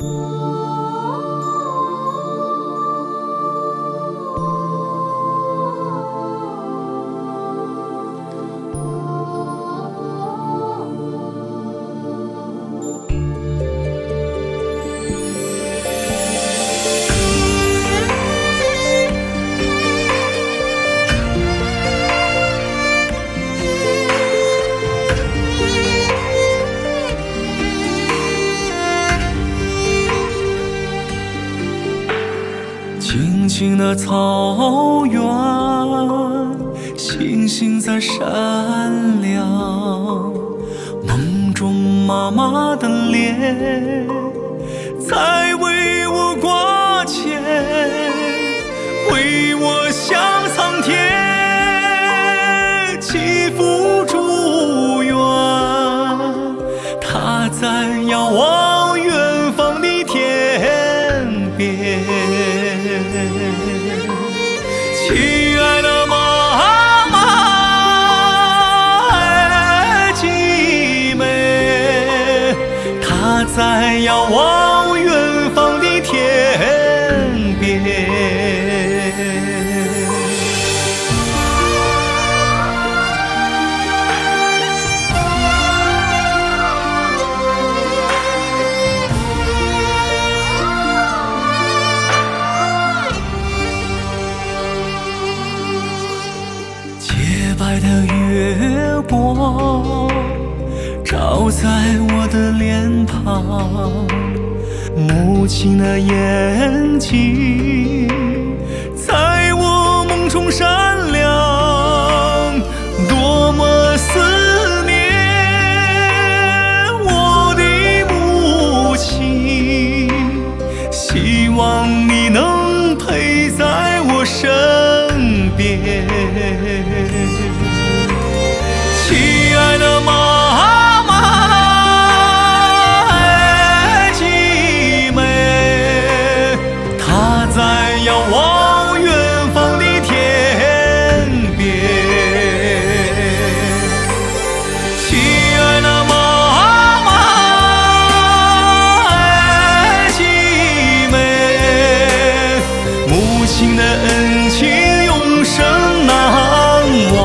青青的草原，星星在闪亮，梦中妈妈的脸在为我挂牵，为我向苍天祈福祝愿。她在遥望远方的天边。亲爱的妈妈，爱姐妹，她在遥望远方的天边。白的月光照在我的脸庞，母亲的眼睛在我梦中闪亮，多么思念我的母亲，希望你能陪在我身边。亲爱的妈妈，爱姐妹，她在遥望远方的天边。亲爱的妈妈，爱姐妹，母亲的恩情永生难忘。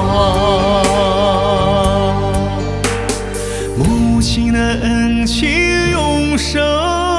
母亲的恩情永生。